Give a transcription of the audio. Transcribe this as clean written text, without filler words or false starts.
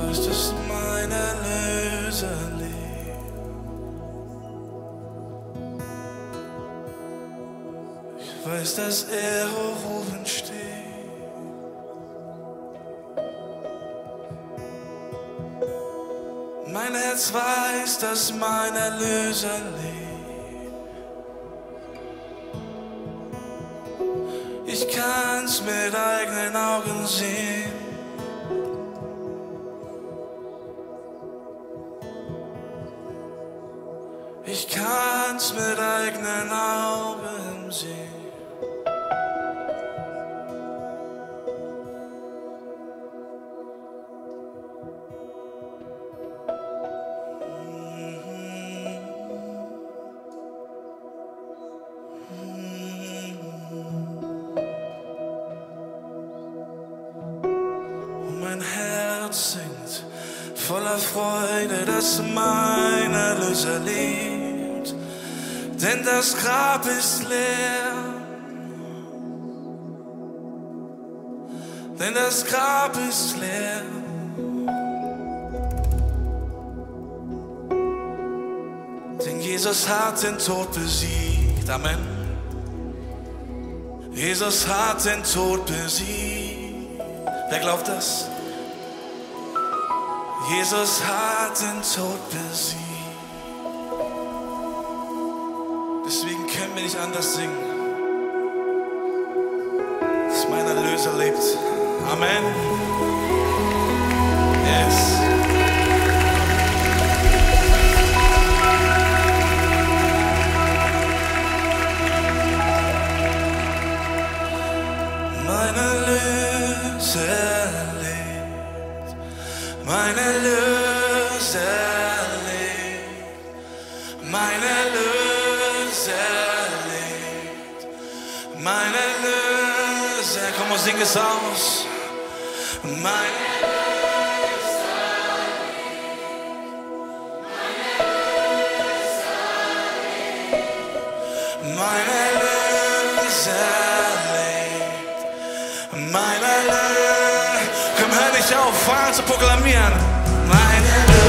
weiß, dass mein Erlöser lebt. Ich weiß, dass er hoch oben steht. Mein Herz weiß, dass mein Erlöser lebt. Ich kann's mit eigenen Augen sehen. Ich kann's mit eigenen Augen sehen. Mein Herz singt voller Freude, dass mein Erlöser lebt, denn das Grab ist leer, denn das Grab ist leer. Denn Jesus hat den Tod besiegt, Amen. Jesus hat den Tod besiegt. Wer glaubt das? Jesus hat den Tod besiegt. Deswegen können wir nicht anders singen, dass mein Erlöser lebt. Amen. Yes. Mein Erlöser lebt. Mein Erlöser lebt. Mein Erlöser lebt. Mein Erlöser. Komm und sing es aus. Mein Erlöser lebt. Mein Erlöser lebt. Mein Erlöser. Komm, hör nicht auf, fang an zu proklamieren. Mein Erlöser.